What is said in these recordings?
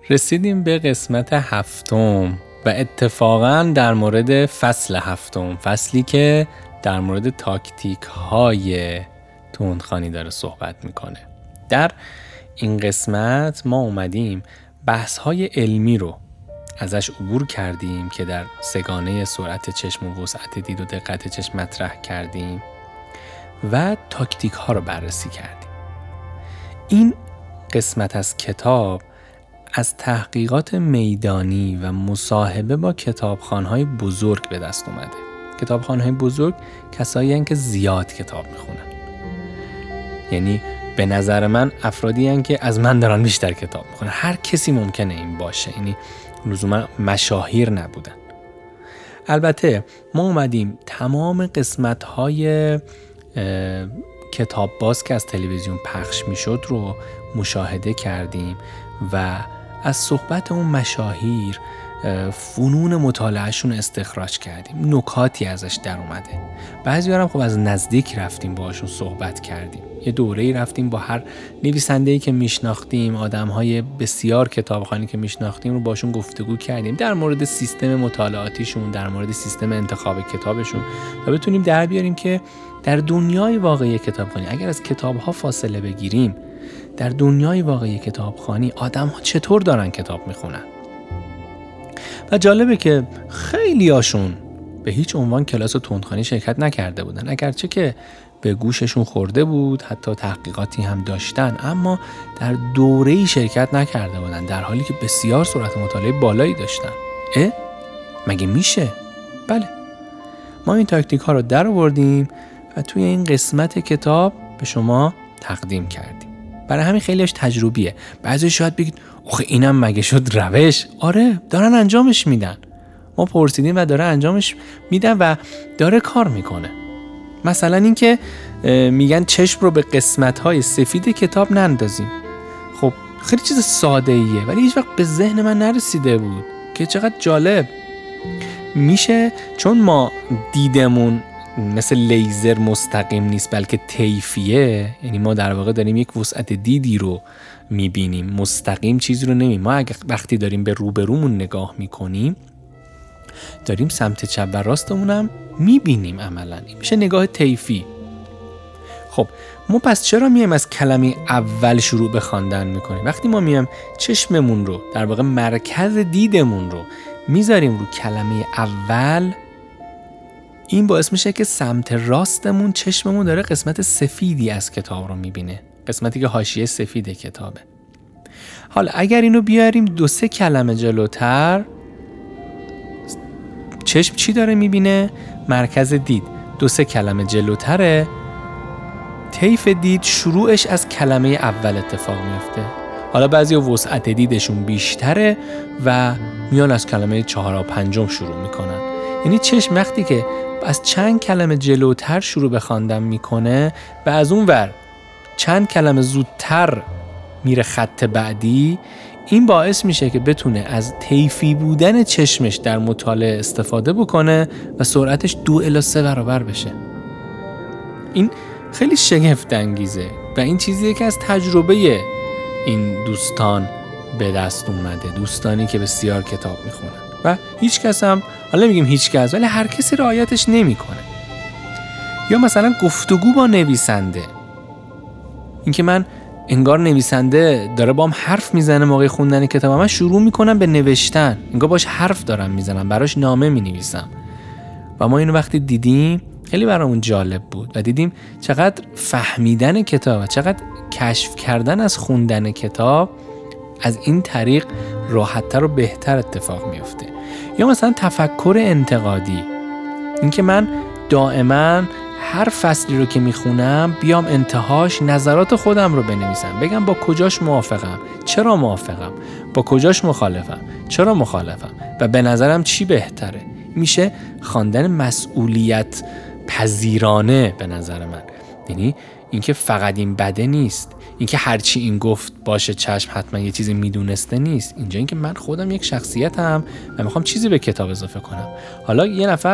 رسیدیم به قسمت 7 و اتفاقاً در مورد فصل 7، فصلی که در مورد تاکتیک های تندخوانی داره صحبت میکنه. در این قسمت ما اومدیم بحث های علمی رو ازش عبور کردیم که در سگانه سرعت چشم و وسعت دید و دقت چشم مطرح کردیم و تاکتیک ها رو بررسی کردیم. این قسمت از کتاب از تحقیقات میدانی و مصاحبه با کتابخوان‌های بزرگ به دست اومده. کتابخوان‌های بزرگ کسایی هستند که زیاد کتاب میخونن. یعنی به نظر من افرادی هستند که از من دارن بیشتر کتاب میخونن. هر کسی ممکنه این باشه. یعنی لزوما مشاهیر نبودن. البته ما اومدیم تمام قسمت‌های کتاب باز که از تلویزیون پخش میشد رو مشاهده کردیم و از صحبت اون مشاهیر فنون مطالعهشون استخراج کردیم. نکاتی ازش در اومده. بعضی هم خب از نزدیک رفتیم باهاشون صحبت کردیم. یه دوره‌ای رفتیم با هر نویسنده‌ای که میشناختیم، آدم‌های بسیار کتابخوانی که میشناختیم رو باشون گفتگو کردیم در مورد سیستم مطالعاتیشون، در مورد سیستم انتخاب کتابشون تا بتونیم در بیاریم که در دنیای واقعی کتابخوانی اگر از کتاب‌ها فاصله بگیریم، در دنیای واقعی کتابخوانی آدم‌ها چطور دارن کتاب میخونن. و جالبه که خیلی هاشون به هیچ عنوان کلاس تندخوانی شرکت نکرده بودن، اگرچه که به گوششون خورده بود، حتی تحقیقاتی هم داشتن، اما در دوره‌ای شرکت نکرده بودن، در حالی که بسیار سرعت مطالعه بالایی داشتن. مگه میشه؟ بله. ما این تاکتیک ها رو در آوردیم و توی این قسمت کتاب به شما تقدیم کردیم. برای همین خیلیش تجربیه. بعضی شاید بگید آخه اینم مگه شد روش؟ آره، دارن انجامش میدن. ما پرسیدیم و داره انجامش میدن و داره کار میکنه. مثلا این که میگن چشم رو به قسمت‌های سفید کتاب نندازیم. خب خیلی چیز ساده ایه ولی هیچ وقت به ذهن من نرسیده بود که چقدر جالب میشه. چون ما دیدمون مثل لیزر مستقیم نیست بلکه طیفیه، یعنی ما در واقع داریم یک وسعت دیدی رو میبینیم، مستقیم چیزی رو نمیبینیم. ما اگه وقتی داریم به روبرومون نگاه میکنیم داریم سمت چپ و راستمون هم میبینیم. عملا این میشه نگاه طیفی. خب ما پس چرا میایم از کلمه اول شروع به خواندن میکنیم؟ وقتی ما میایم چشممون رو در واقع مرکز دیدمون رو میذاریم رو کلمه اول، این باعث میشه که سمت راستمون چشممون داره قسمت سفیدی از کتاب رو میبینه، قسمتی که حاشیه سفید کتابه. حالا اگر اینو بیاریم 2-3 کلمه جلوتر، چشم چی داره میبینه؟ مرکز دید 2-3 کلمه جلوتره، طیف دید شروعش از کلمه اول اتفاق میفته. حالا بعضیا وسعت دیدشون بیشتره و میان از کلمه 4 و 5 شروع میکنن. یعنی چشم وقتی که از چند کلمه جلوتر شروع به خواندن میکنه و از اون ور چند کلمه زودتر میره خط بعدی، این باعث میشه که بتونه از طیفی بودن چشمش در مطالعه استفاده بکنه و سرعتش 2-3 برابر بشه. این خیلی شگفت انگیزه و این چیزیه که از تجربه این دوستان به دست اومده، دوستانی که بسیار کتاب میخونن و هیچ کس هم، حالا میگیم هیچ کس، ولی هر کسی رعایتش نمیکنه. یا مثلا گفتگو با نویسنده، اینکه من انگار نویسنده داره با هم حرف میزنه موقع خوندن کتاب، من شروع میکنم به نوشتن، انگار باش حرف دارم میزنم، براش نامه مینویسم. و ما اینو وقتی دیدیم خیلی برامون جالب بود و دیدیم چقدر فهمیدن کتاب و چقدر کشف کردن از خوندن کتاب از این طریق راحت‌تر و بهتر اتفاق میفته. یا مثلا تفکر انتقادی، اینکه من دائما هر فصلی رو که میخونم بیام انتهاش نظرات خودم رو بنویسم، بگم با کجاش موافقم، چرا موافقم، با کجاش مخالفم، چرا مخالفم و به نظرم چی بهتره. میشه خواندن مسئولیت پذیرانه به نظر من. یعنی اینکه فقط این بده نیست، اینکه هرچی این گفت باشه چشم حتما یه چیزی میدونسته نیست. اینجا اینکه من خودم یک شخصیتم و میخوام چیزی به کتاب اضافه کنم. حالا یه نفر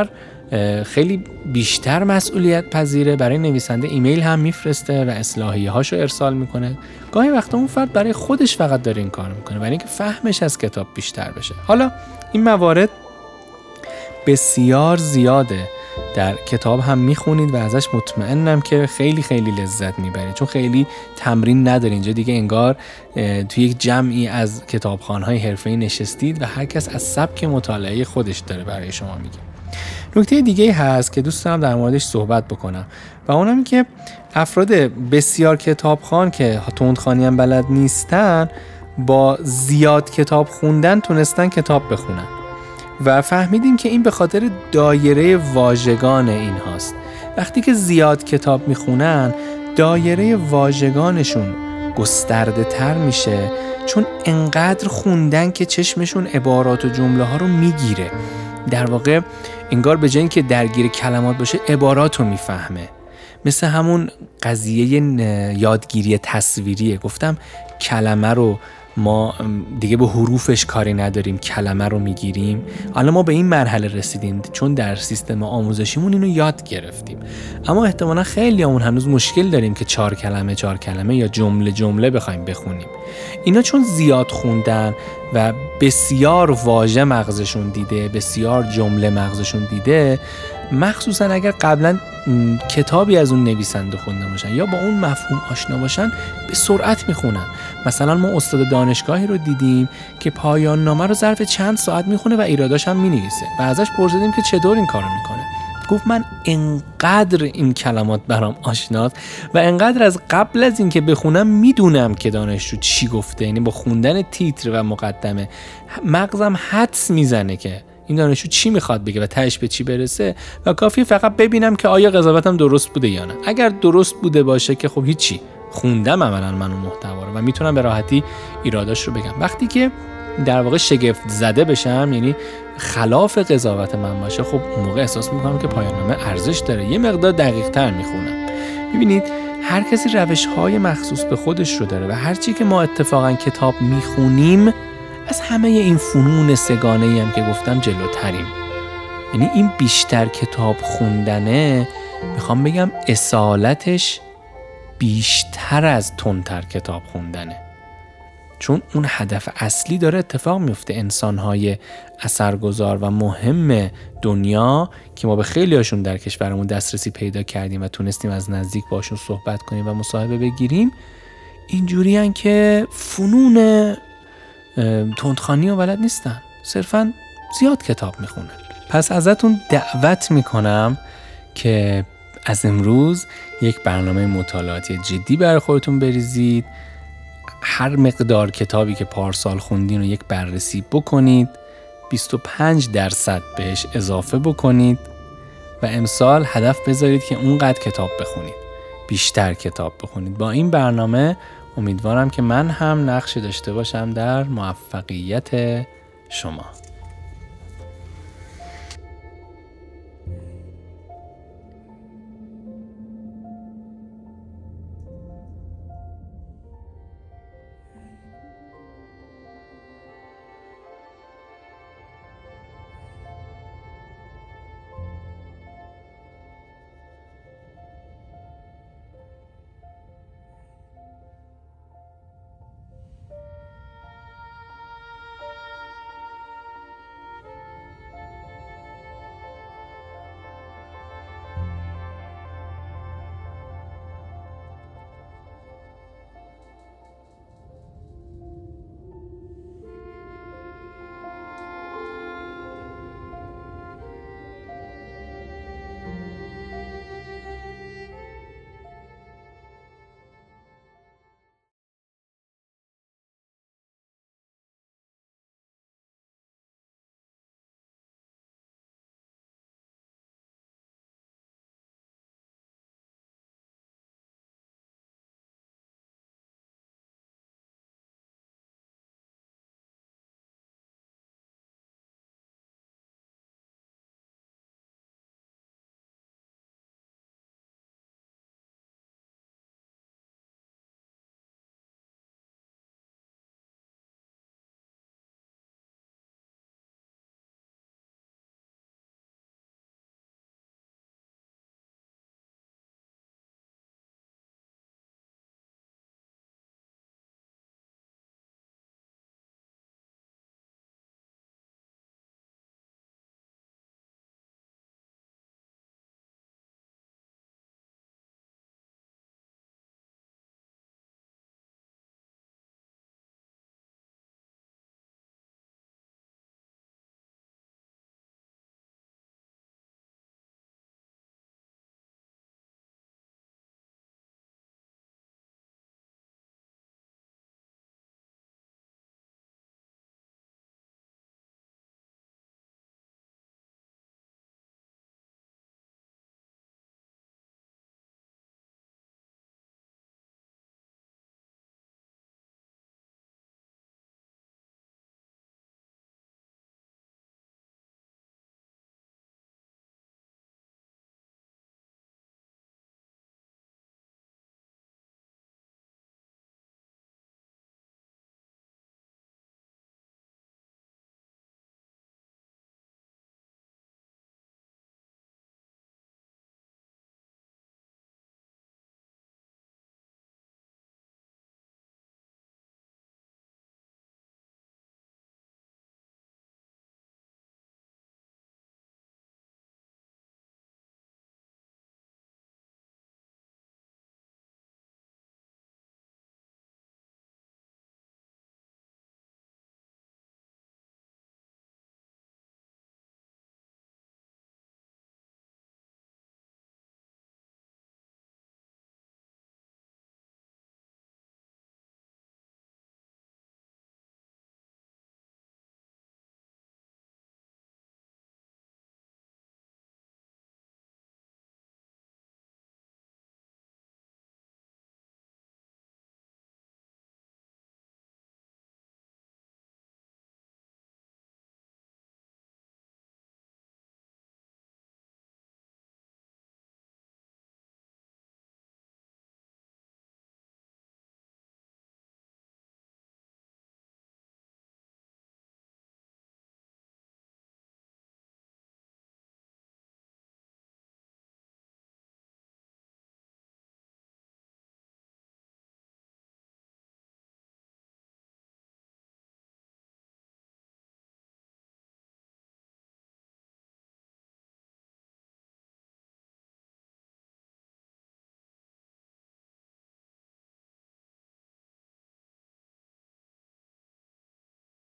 خیلی بیشتر مسئولیت پذیره، برای نویسنده ایمیل هم میفرسته و اصلاحیه هاشو ارسال میکنه. گاهی وقتا اون فرد برای خودش فقط داره این کار میکنه برای اینکه فهمش از کتاب بیشتر بشه. حالا این موارد بسیار زیاده، در کتاب هم میخونید و ازش مطمئنم که خیلی خیلی لذت میبرید، چون خیلی تمرین نداره. اینجا دیگه انگار توی یک جمعی از کتابخوان‌های حرفه‌ای نشستید و هر کس از سبک مطالعه خودش داره برای شما میگه. نکته دیگه هست که دوست دارم در موردش صحبت بکنم و اونم که افراد بسیار کتابخوان که تندخوانی هم بلد نیستن، با زیاد کتاب خوندن تونستن کتاب بخونن و فهمیدیم که این به خاطر دایره واژگان این هاست. وقتی که زیاد کتاب میخونن، دایره واژگانشون گسترده تر میشه، چون انقدر خوندن که چشمشون عبارات و جمله ها رو میگیره. در واقع انگار به جای اینکه درگیر کلمات باشه، عبارات رو میفهمه. مثل همون قضیه یادگیری تصویریه. گفتم کلمه رو ما دیگه به حروفش کاری نداریم، کلمه رو میگیریم. حالا ما به این مرحله رسیدیم چون در سیستم آموزشیمون اینو یاد گرفتیم، اما احتمالا خیلی همون هنوز مشکل داریم که 4 کلمه یا جمله بخوایم بخونیم. اینا چون زیاد خوندن و بسیار واژه مغزشون دیده، بسیار جمله مغزشون دیده، مخصوصا اگر قبلا کتابی از اون نویسنده خونده باشن یا با اون مفهوم آشنا باشن، به سرعت میخونن. مثلا ما استاد دانشگاهی رو دیدیم که پایان نامه رو ظرف چند ساعت میخونه و ایراداش هم مینویسه و ازش پرسیدیم که چطور این کارو میکنه. گفت من انقدر این کلمات برام آشناست و انقدر از قبل از اینکه بخونم میدونم که دانشجو چی گفته، یعنی با خوندن تیتر و مقدمه مغزم حدس میزنه که این دانشجو چی میخواد بگه و تهش به چی برسه و کافی فقط ببینم که آیا قضاوتم درست بوده یا نه. اگر درست بوده باشه که خب هیچی، خوندم عملاً من اون محتوا رو و میتونم به راحتی ایراداش رو بگم. وقتی که در واقع شگفت زده بشم، یعنی خلاف قضاوت من باشه، خب اون موقع احساس میکنم که پایان نامه ارزش داره، یه مقدار دقیق تر میخونم. ببینید هر کسی روش‌های مخصوص به خودش رو داره و هر چی که ما اتفاقاً کتاب میخونیم، از همه این فنون سگانه‌ای هم که گفتم جلوتریم. یعنی این بیشتر کتاب خوندنه، میخوام بگم اصالتش بیشتر از تندتر کتاب خوندنه، چون اون هدف اصلی داره اتفاق میفته. انسان‌های اثرگذار و مهم دنیا که ما به خیلی هاشون در کشورمون دسترسی پیدا کردیم و تونستیم از نزدیک باشون صحبت کنیم و مصاحبه بگیریم، اینجوری هن که فنون تندخوانی رو بلد نیستن، صرفاً زیاد کتاب میخونن. پس ازتون دعوت میکنم که از امروز یک برنامه مطالعاتی جدی برای خودتون بریزید. هر مقدار کتابی که پارسال خوندین رو یک بررسی بکنید، 25% بهش اضافه بکنید و امسال هدف بذارید که اونقدر کتاب بخونید، بیشتر کتاب بخونید. با این برنامه امیدوارم که من هم نقشی داشته باشم در موفقیت شما.